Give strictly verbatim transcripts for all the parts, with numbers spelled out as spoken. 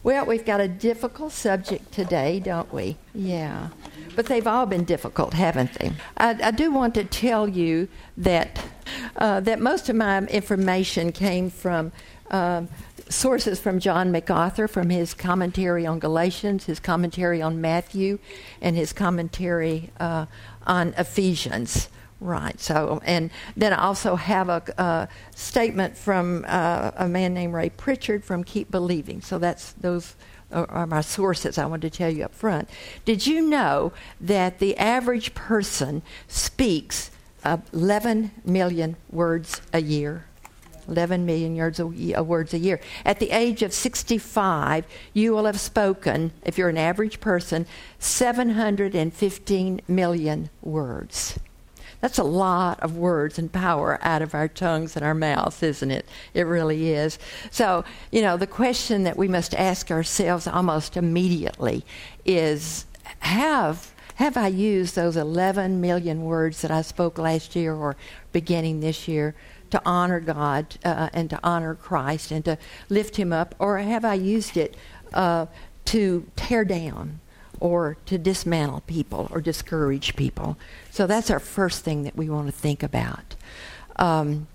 Well, we've got a difficult subject today, don't we? Yeah. But they've all been difficult, haven't they? I, I do want to tell you that uh, that most of my information came from uh, sources from John MacArthur, from his commentary on Galatians, his commentary on Matthew, and his commentary uh, on Ephesians. Right. So, and then I also have a, a statement from uh, a man named Ray Pritchard from Keep Believing. So that's those are, are my sources I wanted to tell you up front. Did you know that the average person speaks uh, eleven million words a year? eleven million words a, words a year. At the age of sixty-five, you will have spoken, if you're an average person, seven hundred fifteen million words. That's a lot of words and power out of our tongues and our mouths, isn't it? It really is. So, you know, the question that we must ask ourselves almost immediately is, have have I used those eleven million words that I spoke last year or beginning this year to honor God uh, and to honor Christ and to lift Him up, or have I used it uh, to tear down or to dismantle people or discourage people? So that's our first thing that we want to think about. Um,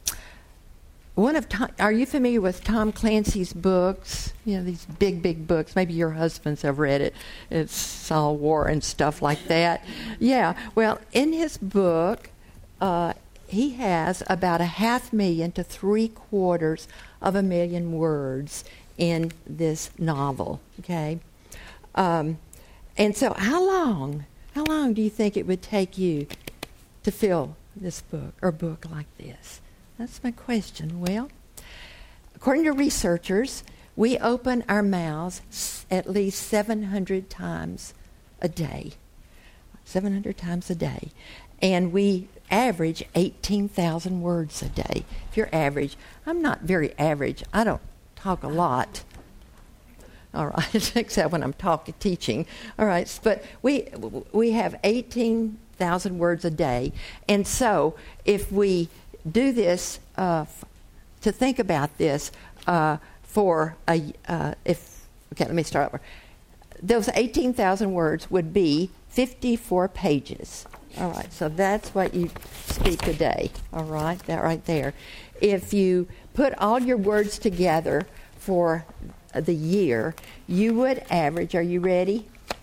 one of Tom, are you familiar with Tom Clancy's books? You know, these big, big books. Maybe your husbands have read it. It's all war and stuff like that. Yeah. Well, in his book, uh, he has about a half million to three quarters of a million words in this novel. Okay. Um, And so how long, how long do you think it would take you to fill this book or book like this? That's my question. Well, according to researchers, we open our mouths at least seven hundred times a day. seven hundred times a day. And we average eighteen thousand words a day. If you're average, I'm not very average. I don't talk a lot. All right, except when I'm talking, teaching. All right, but we we have eighteen thousand words a day, and so if we do this, uh, f- to think about this uh, for a uh, if okay, let me start over. Those eighteen thousand words would be fifty-four pages. All right, so that's what you speak a day. All right, that right there. If you put all your words together for the year, you would average, are you ready?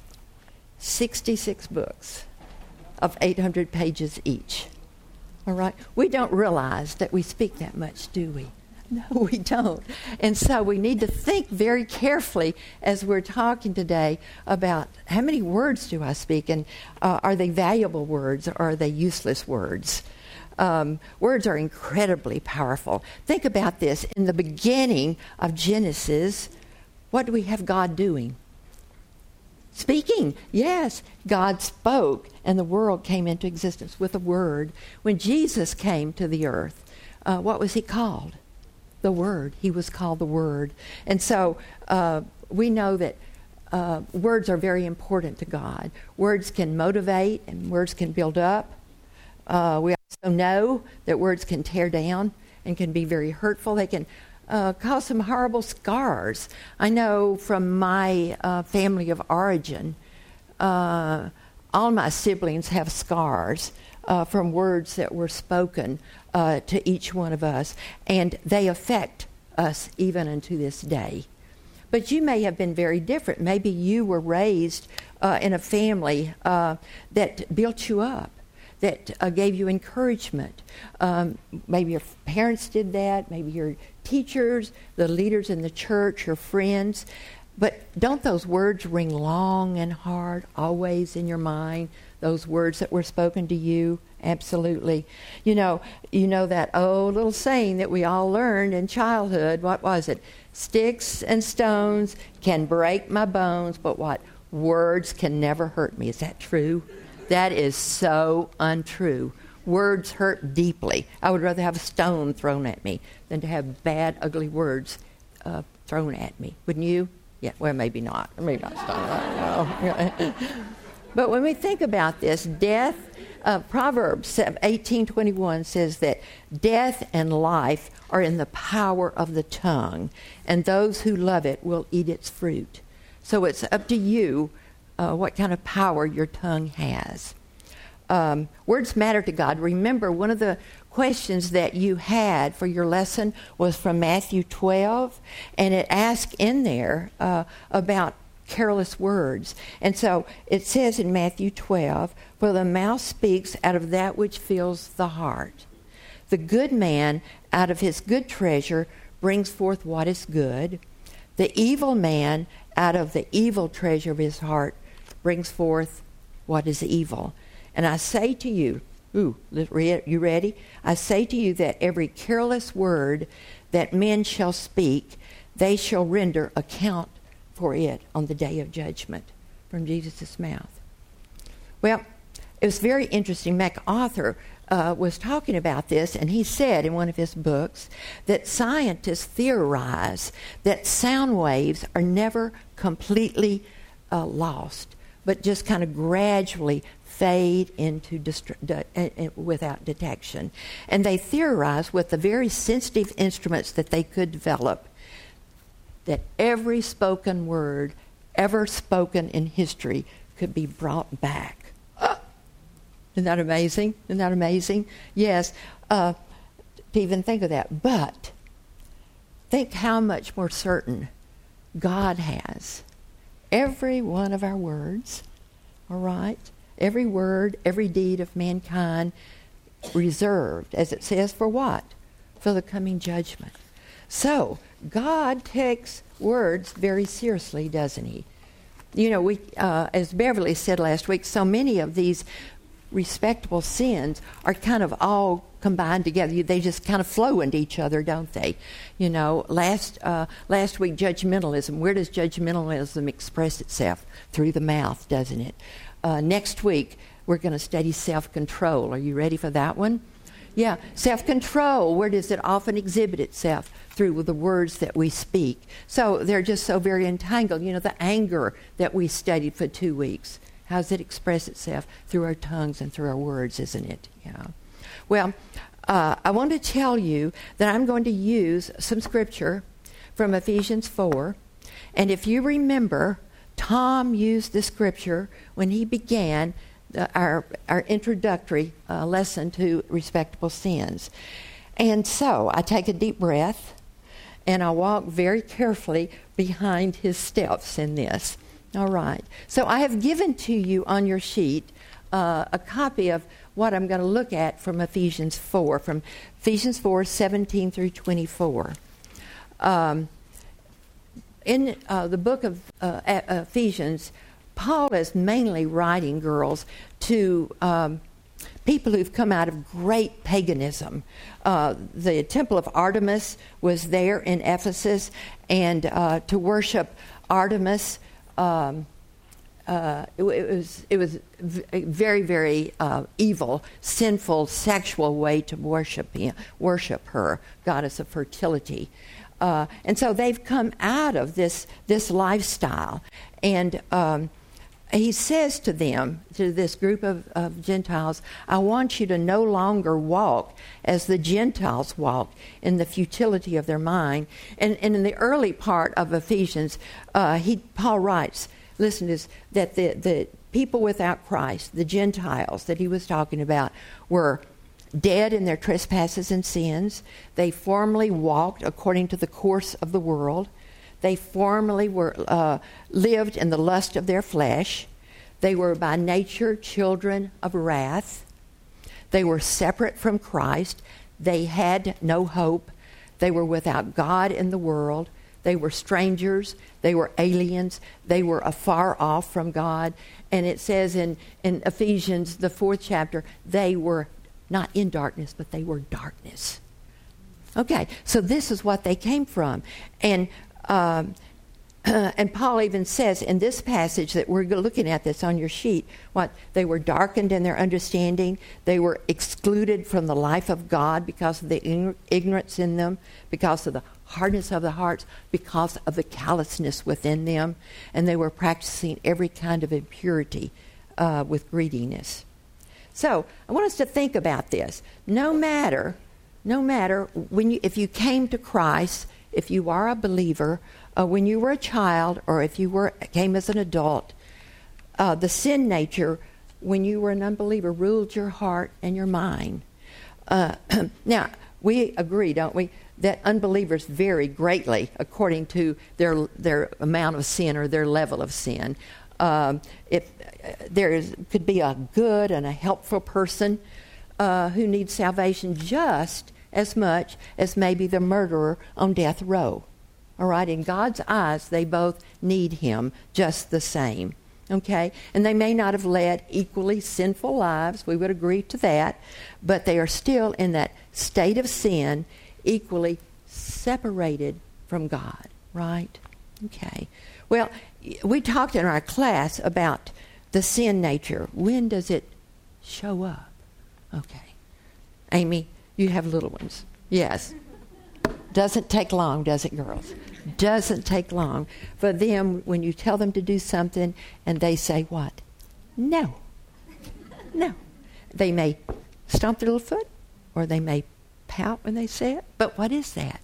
sixty-six books of eight hundred pages each. All right? We don't realize that we speak that much, do we? No, we don't. And so we need to think very carefully as we're talking today about how many words do I speak, and uh, are they valuable words or are they useless words? Um, words are incredibly powerful. Think about this. In the beginning of Genesis, what do we have God doing? Speaking. Yes, God spoke, and the world came into existence with a word. When Jesus came to the earth, uh, what was he called? The Word. He was called the Word. And so uh, we know that uh, words are very important to God. Words can motivate, and words can build up. Uh, we also know that words can tear down and can be very hurtful. They can uh, cause some horrible scars. I know from my uh, family of origin, uh, all my siblings have scars uh, from words that were spoken uh, to each one of us, and they affect us even unto this day. But you may have been very different. Maybe you were raised uh, in a family uh, that built you up, that uh, gave you encouragement. Um, maybe your parents did that, maybe your teachers, the leaders in the church, your friends. But don't those words ring long and hard always in your mind, those words that were spoken to you? Absolutely. You know, you know that old little saying that we all learned in childhood. What was it? Sticks and stones can break my bones, but what? Words can never hurt me. Is that true? That is so untrue. Words hurt deeply. I would rather have a stone thrown at me than to have bad, ugly words uh, thrown at me. Wouldn't you? Yeah, well, maybe not. Maybe not stone. No. But when we think about this, death Uh, Proverbs eighteen twenty-one says that death and life are in the power of the tongue, and those who love it will eat its fruit. So it's up to you uh, what kind of power your tongue has. Um, words matter to God. Remember, one of the questions that you had for your lesson was from Matthew twelve, and it asked in there uh, about careless words. And so it says in Matthew twelve, "For the mouth speaks out of that which fills the heart. The good man out of his good treasure brings forth what is good. The evil man out of the evil treasure of his heart brings forth what is evil. And I say to you," ooh, you ready? "I say to you that every careless word that men shall speak, they shall render account for it on the day of judgment," from Jesus' mouth. Well, it was very interesting. MacArthur uh, was talking about this, and he said in one of his books that scientists theorize that sound waves are never completely uh, lost, but just kind of gradually fade into dist- de- uh, without detection. And they theorized with the very sensitive instruments that they could develop that every spoken word ever spoken in history could be brought back. Uh, isn't that amazing? Isn't that amazing? Yes, uh, to even think of that. But think how much more certain God has every one of our words, all right? Every word, every deed of mankind reserved, as it says, for what? For the coming judgment. So, God takes words very seriously, doesn't he? You know, we, uh, as Beverly said last week, so many of these respectable sins are kind of all combined together. They just kind of flow into each other, don't they? You know, last uh, last week, judgmentalism. Where does judgmentalism express itself? Through the mouth, doesn't it? Uh, next week, we're going to study self-control. Are you ready for that one? Yeah, self-control. Where does it often exhibit itself? Through the words that we speak. So they're just so very entangled. You know, the anger that we studied for two weeks. How does it express itself? Through our tongues and through our words, isn't it? Yeah. Well, uh, I want to tell you that I'm going to use some scripture from Ephesians four. And if you remember, Tom used the scripture when he began the, our, our introductory uh, lesson to respectable sins. And so I take a deep breath, and I walk very carefully behind his steps in this. All right. So I have given to you on your sheet uh, a copy of what I'm going to look at from Ephesians four, from Ephesians four, seventeen through twenty-four. Um, in uh, the book of uh, Ephesians, Paul is mainly writing, girls, to um, people who've come out of great paganism. Uh, the temple of Artemis was there in Ephesus, and uh, to worship Artemis, um, uh, it, it was it was a very, very uh, evil, sinful, sexual way to worship him, worship her, goddess of fertility. Uh, and so they've come out of this this lifestyle, and um, he says to them, to this group of, of Gentiles, I want you to no longer walk as the Gentiles walk in the futility of their mind. And, and in the early part of Ephesians, uh, he Paul writes, listen to this, that the, the people without Christ, the Gentiles that he was talking about, were dead in their trespasses and sins. They formerly walked according to the course of the world. They formerly were uh, lived in the lust of their flesh. They were by nature children of wrath. They were separate from Christ. They had no hope. They were without God in the world. They were strangers. They were aliens. They were afar off from God. And it says in, in Ephesians, the fourth chapter, they were not in darkness, but they were darkness. Okay, so this is what they came from. And um, uh, and Paul even says in this passage that we're looking at this on your sheet, what they were darkened in their understanding. They were excluded from the life of God because of the ignorance in them, because of the hardness of the hearts, because of the callousness within them. And they were practicing every kind of impurity uh, with greediness. So I want us to think about this. No matter, no matter when you, if you came to Christ, if you are a believer, uh, when you were a child, or if you were came as an adult, uh, the sin nature, when you were an unbeliever, ruled your heart and your mind. Uh, now, we agree, don't we, that unbelievers vary greatly according to their their amount of sin or their level of sin. Um, if uh, there is could be a good and a helpful person uh, who needs salvation just as much as maybe the murderer on death row. All right, in God's eyes, they both need Him just the same. Okay, and they may not have led equally sinful lives, we would agree to that, but they are still in that state of sin, equally separated from God, right? Okay. Well, we talked in our class about the sin nature. When does it show up? Okay. Amy, you have little ones. Yes. Doesn't take long, does it, girls? Doesn't take long for them when you tell them to do something and they say what? No. No. They may stomp their little foot or they may pout when they say it. But what is that?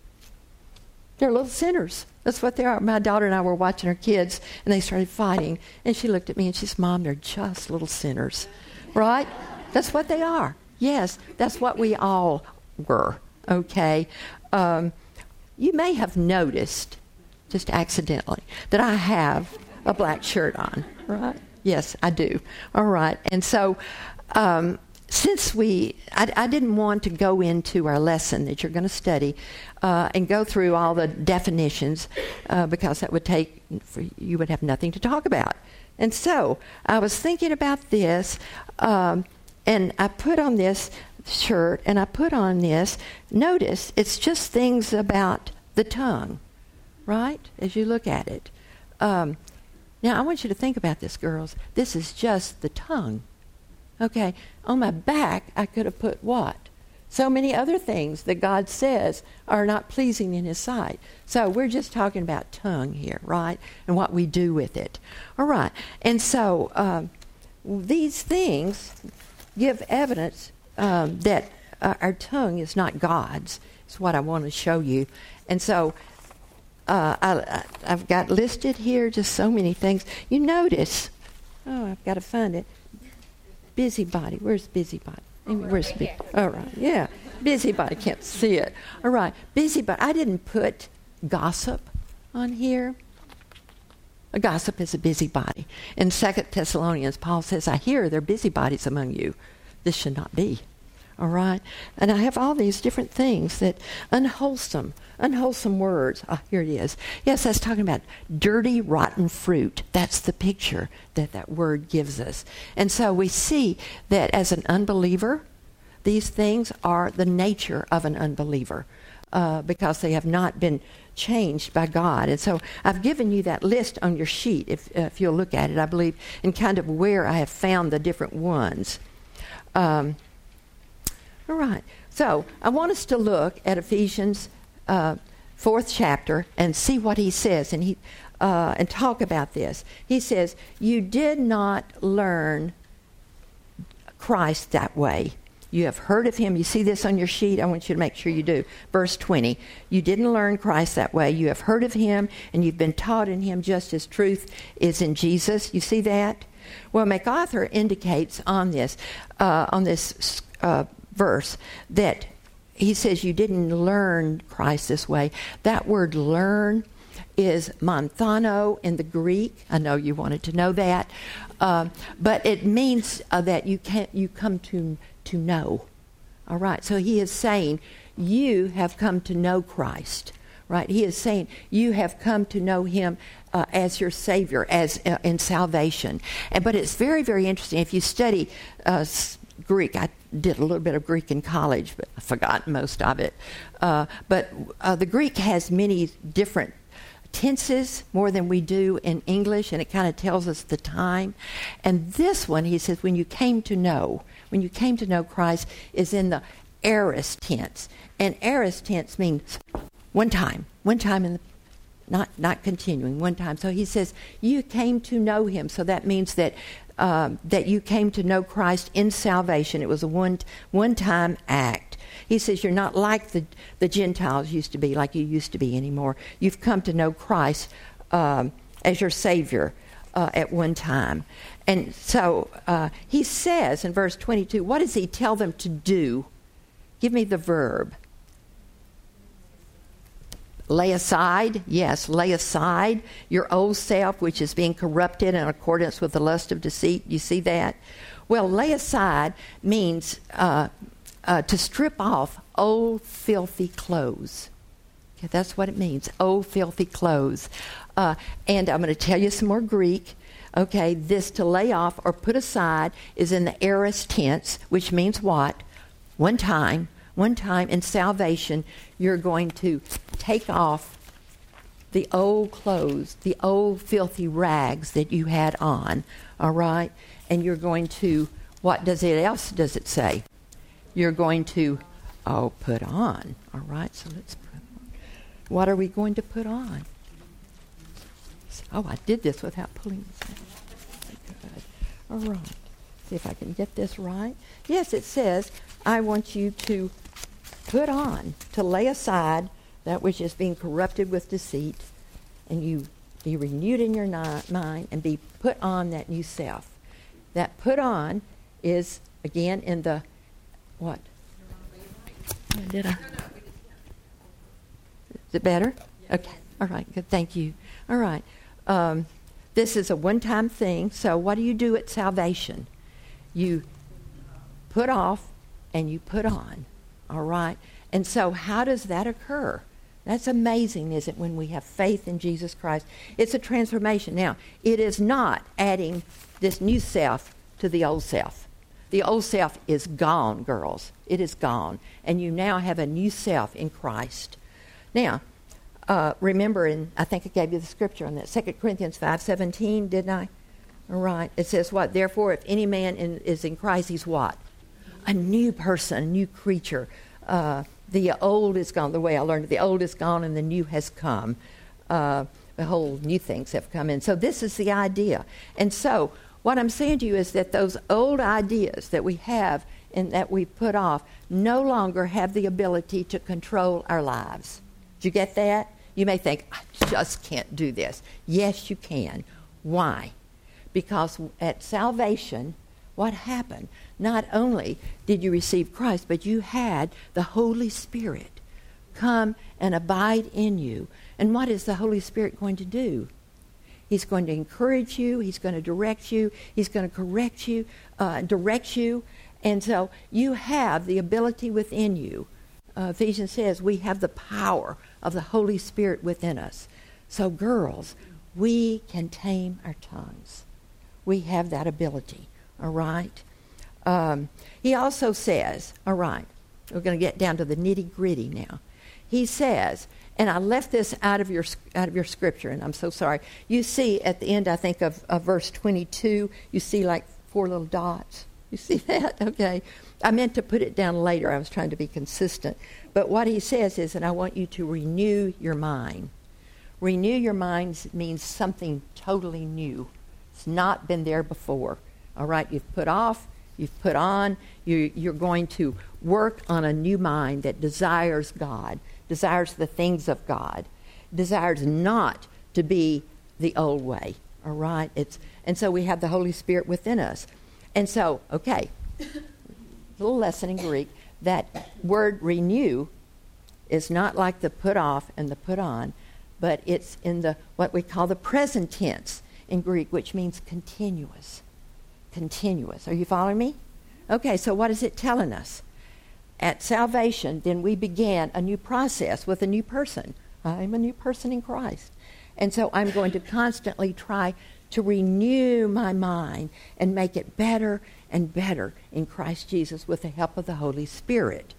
They're little sinners. That's what they are. My daughter and I were watching our kids and they started fighting. And she looked at me and she said, Mom, they're just little sinners. Right? That's what they are. Yes, that's what we all were. Okay? Um, you may have noticed, just accidentally, that I have a black shirt on, right? Yes, I do. All right. And so um, since we, I, I didn't want to go into our lesson that you're going to study uh, and go through all the definitions uh, because that would take, for, you would have nothing to talk about. And so I was thinking about this, um, and I put on this shirt, and I put on this. Notice, it's just things about the tongue, right? As you look at it. Um, now, I want you to think about this, girls. This is just the tongue. Okay, on my back, I could have put what? So many other things that God says are not pleasing in His sight. So we're just talking about tongue here, right? And what we do with it. All right, and so um, these things give evidence Um, that uh, our tongue is not God's. It's what I want to show you. And so uh, I, I, I've got listed here just so many things. You notice, oh, I've got to find it. Busybody. Where's busybody? Amy, where's busy? All right, yeah. Busybody. Can't see it. All right, busybody. I didn't put gossip on here. A gossip is a busybody. In Second Thessalonians, Paul says, I hear there are busybodies among you. This should not be. All right? And I have all these different things that unwholesome, unwholesome words. Ah, here it is. Yes, that's talking about dirty, rotten fruit. That's the picture that that word gives us. And so we see that as an unbeliever, these things are the nature of an unbeliever uh, because they have not been changed by God. And so I've given you that list on your sheet, if, uh, if you'll look at it, I believe, and kind of where I have found the different ones. Um, all right. So I want us to look at Ephesians uh, fourth chapter and see what he says, and he uh, and talk about this. He says, "You did not learn Christ that way. You have heard of Him." You see this on your sheet. I want you to make sure you do. Verse twenty. "You didn't learn Christ that way. You have heard of Him, and you've been taught in Him, just as truth is in Jesus." You see that? Well, MacArthur indicates on this, uh, on this uh, verse, that he says you didn't learn Christ this way. That word "learn" is manthano in the Greek. I know you wanted to know that, uh, but it means uh, that you can't. You come to to know. All right. So he is saying you have come to know Christ. Right. He is saying you have come to know Him uh, as your Savior, as uh, in salvation. And but it's very, very interesting. If you study uh, Greek, I did a little bit of Greek in college, but I forgot most of it. Uh, but uh, the Greek has many different tenses, more than we do in English, and it kind of tells us the time. And this one, he says, when you came to know, when you came to know Christ, is in the aorist tense. And aorist tense means one time, one time in the, not not continuing, one time. So he says, you came to know Him. So that means that um, that you came to know Christ in salvation. It was a one, one-time act. He says you're not like the, the Gentiles used to be, like you used to be anymore. You've come to know Christ um, as your Savior uh, at one time. And so uh, he says in verse twenty-two, what does he tell them to do? Give me the verb. Lay aside, yes, lay aside your old self, which is being corrupted in accordance with the lust of deceit. You see that? Well, lay aside means uh, uh, to strip off old, filthy clothes. Okay, that's what it means, old, filthy clothes. Uh, and I'm going to tell you some more Greek. Okay, this to lay off or put aside is in the aorist tense, which means what? One time. One time in salvation, you're going to take off the old clothes, the old filthy rags that you had on, all right? And you're going to, what does it else does it say? You're going to, oh, put on, all right? So let's put on. What are we going to put on? Oh, I did this without pulling this out. Good. All right. See if I can get this right. Yes, it says, I want you to put on, to lay aside that which is being corrupted with deceit, and you be renewed in your ni- mind and be put on that new self. That put on is, again, in the, what? Oh, did I? Is it better? Okay. All right. Good. Thank you. All right. Um, this is a one-time thing. So what do you do at salvation? You put off and you put on. All right? And so how does that occur? That's amazing, isn't it, when we have faith in Jesus Christ? It's a transformation. Now, it is not adding this new self to the old self. The old self is gone, girls. It is gone. And you now have a new self in Christ. Now, uh, remember, in, I think I gave you the scripture on that, Second Corinthians five seventeen, didn't I? All right. It says what? Therefore, if any man in, is in Christ, he's what? A new person, a new creature. Uh, the old is gone. The way I learned it, the old is gone and the new has come. Uh, behold, new things have come in. So this is the idea. And so what I'm saying to you is that those old ideas that we have and that we put off no longer have the ability to control our lives. Did you get that? You may think, I just can't do this. Yes, you can. Why? Because at salvation, what happened? Not only did you receive Christ, but you had the Holy Spirit come and abide in you. And what is the Holy Spirit going to do? He's going to encourage you. He's going to direct you. He's going to correct you, uh, direct you. And so you have the ability within you. Uh, Ephesians says we have the power of the Holy Spirit within us. So girls, we can tame our tongues. We have that ability, all right? Um, he also says, all right, we're going to get down to the nitty-gritty now. He says, and I left this out of your out of your scripture, and I'm so sorry. You see at the end, I think, of, of verse twenty-two, you see like four little dots. You see that? Okay. I meant to put it down later. I was trying to be consistent. But what he says is that I want you to renew your mind. Renew your mind means something totally new. It's not been there before. All right? You've put off, you've put on, you, you're going to work on a new mind that desires God, desires the things of God, desires not to be the old way. All right? It's, and so we have the Holy Spirit within us. And so, okay, a little lesson in Greek. That word renew is not like the put off and the put on, but it's in the what we call the present tense in Greek, which means continuous. Continuous. Are you following me? Okay, so what is it telling us? At salvation, then we began a new process with a new person. I'm a new person in Christ. And so I'm going to constantly try to renew my mind and make it better and better in Christ Jesus with the help of the Holy Spirit.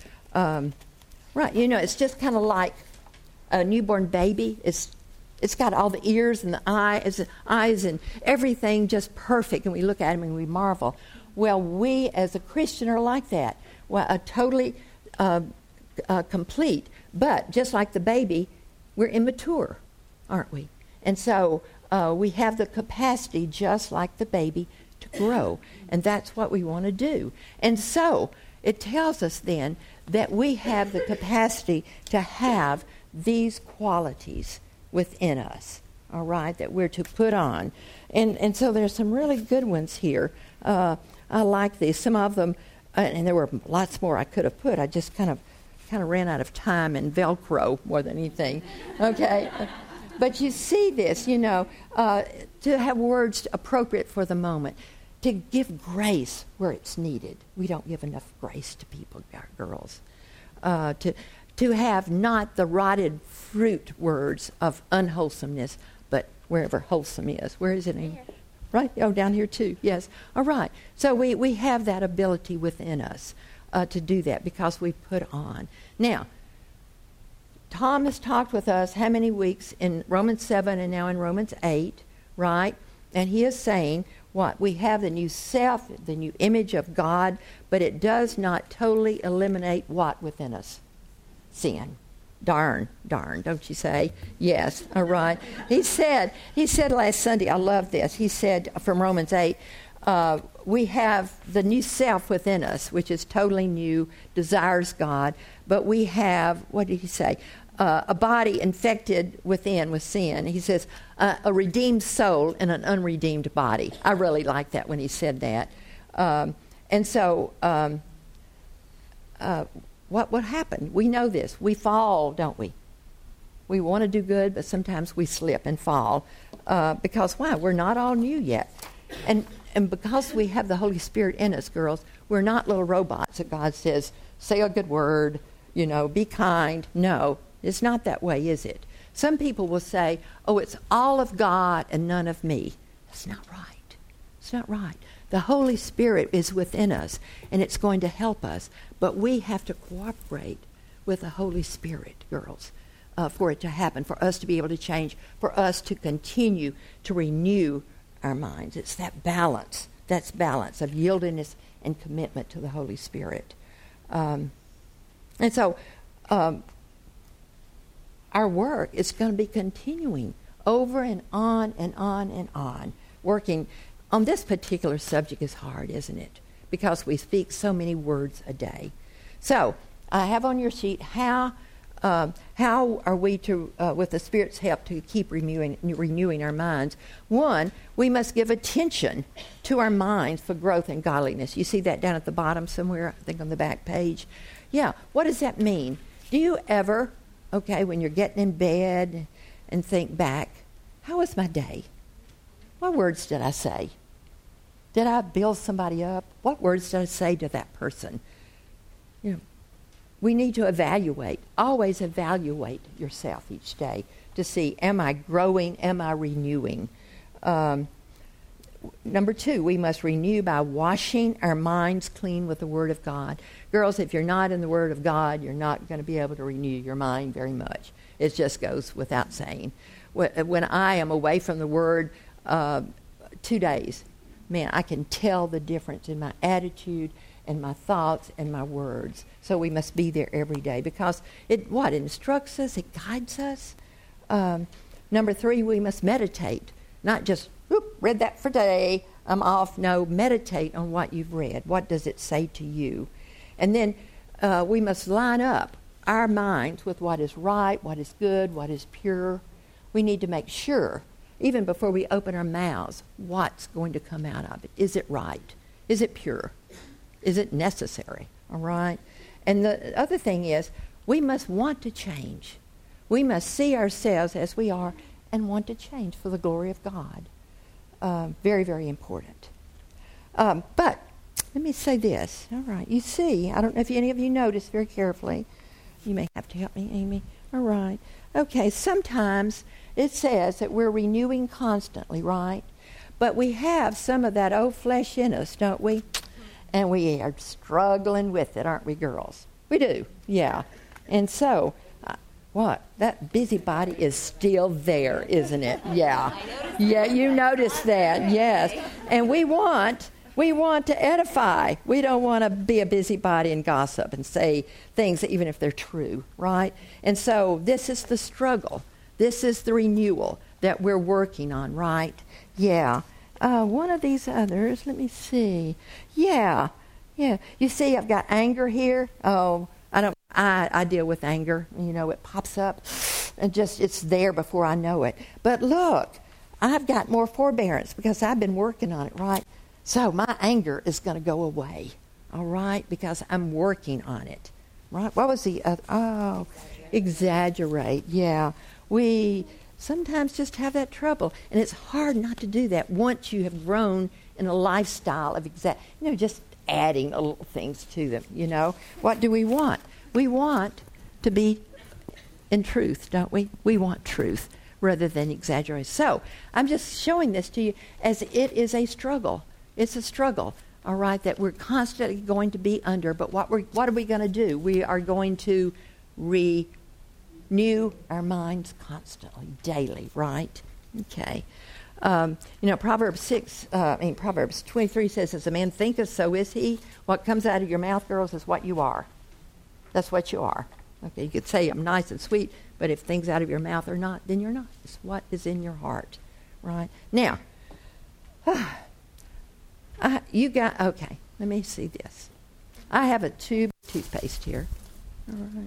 Um, right, you know, it's just kind of like a newborn baby. It's it's got all the ears and the eyes, eyes and everything just perfect, and we look at him and we marvel. Well, we as a Christian are like that. Well, a totally uh, uh, complete, but just like the baby, we're immature, aren't we? And so uh, we have the capacity, just like the baby, to grow. And that's what we want to do. And so it tells us then that we have the capacity to have these qualities within us, all right, that we're to put on. And and so there's some really good ones here. Uh, I like these. Some of them, uh, and there were lots more I could have put. I just kind of kind of ran out of time and Velcro more than anything. Okay? But you see this, you know, uh, to have words appropriate for the moment, to give grace where it's needed. We don't give enough grace to people, girls. Uh, to to have not the rotted fruit words of unwholesomeness, but wherever wholesome is. Where is it? In? Right? Oh, down here too. Yes. All right. So we, we have that ability within us uh, to do that because we put on. Now, Tom has talked with us how many weeks in Romans seven and now in Romans eight, right? And he is saying what? We have the new self, the new image of God, but it does not totally eliminate what within us? Sin. Darn, darn, don't you say? Yes, all right. He said, he said last Sunday, I love this, he said from Romans eight, uh, we have the new self within us, which is totally new, desires God, but we have, what did he say? Uh, a body infected within with sin. He says, uh, a redeemed soul and an unredeemed body. I really like that when he said that. Um, and so, um, uh, what what happened? We know this. We fall, don't we? We want to do good, but sometimes we slip and fall. Uh, because why? We're not all new yet. And and because we have the Holy Spirit in us, girls, we're not little robots that God says, say a good word, you know, be kind. No, it's not that way, is it? Some people will say, oh, it's all of God and none of me. That's not right. It's not right. The Holy Spirit is within us, and it's going to help us. But we have to cooperate with the Holy Spirit, girls, uh, for it to happen, for us to be able to change, for us to continue to renew our minds. It's that balance. That's balance of yieldedness and commitment to the Holy Spirit. Um, and so um, our work is going to be continuing over and on and on and on, working. On this particular subject is hard, isn't it? Because we speak so many words a day. So I have on your sheet how uh, how are we to, uh, with the Spirit's help, to keep renewing renewing our minds. One, we must give attention to our minds for growth and godliness. You see that down at the bottom somewhere, I think on the back page. Yeah, what does that mean? Do you ever, okay, when you're getting in bed and think back, how was my day? What words did I say? Did I build somebody up? What words did I say to that person? You know, we need to evaluate. Always evaluate yourself each day to see, am I growing? Am I renewing? Um, number two, we must renew by washing our minds clean with the Word of God. Girls, if you're not in the Word of God, you're not going to be able to renew your mind very much. It just goes without saying. When I am away from the Word uh, two days, man, I can tell the difference in my attitude and my thoughts and my words. So we must be there every day because it, what, it instructs us, it guides us. Um, number three, we must meditate. Not just, whoop, read that for today, I'm off. No, meditate on what you've read. What does it say to you? And then uh, we must line up our minds with what is right, what is good, what is pure. We need to make sure, even before we open our mouths, what's going to come out of it. Is it right? Is it pure? Is it necessary? All right? And the other thing is, we must want to change. We must see ourselves as we are and want to change for the glory of God. Uh, very, very important. Um, but let me say this. All right. You see, I don't know if any of you noticed very carefully. You may have to help me, Amy. All right. Okay, sometimes it says that we're renewing constantly, right? But we have some of that old flesh in us, don't we? And we are struggling with it, aren't we, girls? We do, yeah. And so, uh, what? That busybody is still there, isn't it? Yeah. Yeah, you noticed that, yes. And we want... We want to edify. We don't want to be a busybody and gossip and say things even if they're true, right? And so this is the struggle. This is the renewal that we're working on, right? Yeah. uh, one of these others, let me see. Yeah, yeah. You see, I've got anger here. Oh, I don't. I, I deal with anger. You know, it pops up, and just it's there before I know it. But look, I've got more forbearance because I've been working on it, right? So my anger is going to go away, all right, because I'm working on it, right? What was the other? Oh, exaggerate. Yeah, we sometimes just have that trouble, and it's hard not to do that once you have grown in a lifestyle of exa- you know, just adding little things to them. You know, what do we want? We want to be in truth, don't we? We want truth rather than exaggerate. So I'm just showing this to you as it is a struggle. It's a struggle, all right, that we're constantly going to be under. But what we're what are we going to do? We are going to renew our minds constantly, daily, right? Okay. Um, you know, Proverbs six, uh, I mean Proverbs twenty-three says, "As a man thinketh, so is he." What comes out of your mouth, girls, is what you are. That's what you are. Okay, you could say I'm nice and sweet, but if things out of your mouth are not, then you're not. It's what is in your heart, right? Now, I, you got, okay, let me see this. I have a tube of toothpaste here. All right.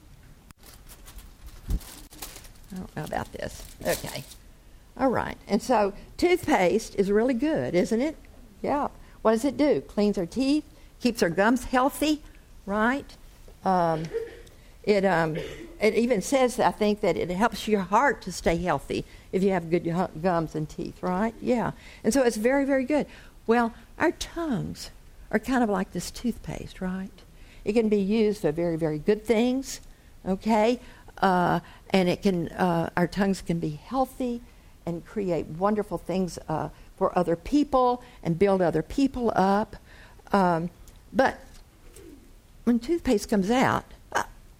I don't know about this. Okay. All right. And so toothpaste is really good, isn't it? Yeah. What does it do? Cleans our teeth, keeps our gums healthy, right? Um, it um, it even says, I think, that it helps your heart to stay healthy if you have good gums and teeth, right? Yeah. And so it's very, very good. Well, our tongues are kind of like this toothpaste, right? It can be used for very, very good things, okay? Uh, and it can, uh, our tongues can be healthy and create wonderful things uh, for other people and build other people up. Um, but when toothpaste comes out, uh,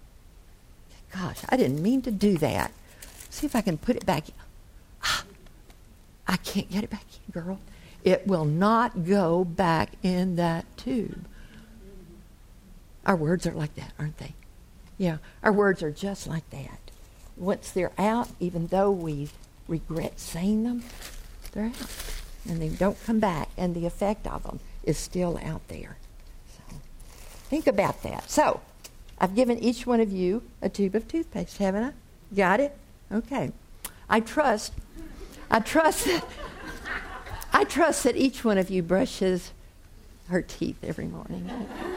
gosh, I didn't mean to do that. See if I can put it back. Ah, I can't get it back in, girl. It will not go back in that tube. Our words are like that, aren't they? Yeah, our words are just like that. Once they're out, even though we regret saying them, they're out. And they don't come back, and the effect of them is still out there. So think about that. So I've given each one of you a tube of toothpaste, haven't I? Got it? Okay. I trust, I trust that, I trust that each one of you brushes her teeth every morning.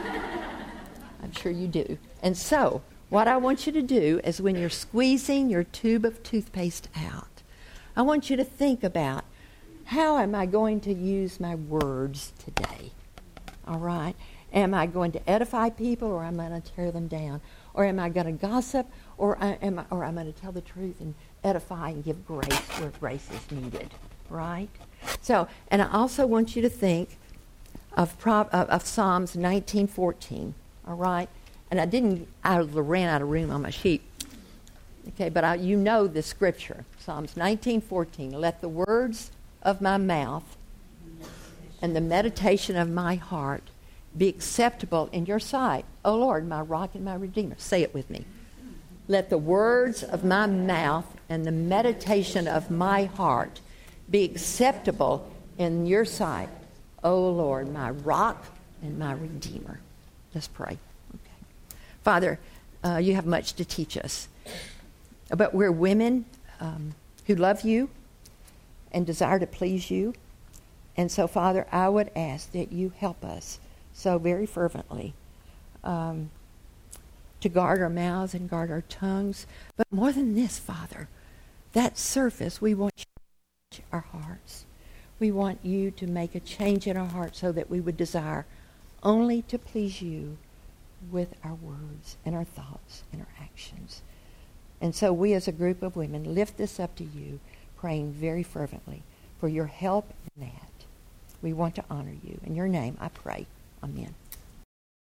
I'm sure you do. And so what I want you to do is when you're squeezing your tube of toothpaste out, I want you to think about, how am I going to use my words today? All right? Am I going to edify people, or am I going to tear them down? Or am I going to gossip, or am I, or am I going to tell the truth and edify and give grace where grace is needed? Right? So, and I also want you to think of, Pro, of, of Psalms nineteen fourteen. All right? And I didn't, I ran out of room on my sheet. Okay, but I, you know the scripture, Psalms nineteen fourteen. Let the words of my mouth and the meditation of my heart be acceptable in your sight, O Lord, my rock and my redeemer. Say it with me. Let the words of my mouth and the meditation of my heart be acceptable in your sight, O Lord, my rock and my redeemer. Let's pray. Okay. Father, uh, you have much to teach us. But we're women um, who love you and desire to please you. And so, Father, I would ask that you help us so very fervently um, to guard our mouths and guard our tongues. But more than this, Father, that surface, we want you to change our hearts. We want you to make a change in our hearts so that we would desire only to please you with our words and our thoughts and our actions. And so we as a group of women lift this up to you, praying very fervently for your help in that. We want to honor you. In your name I pray. Amen.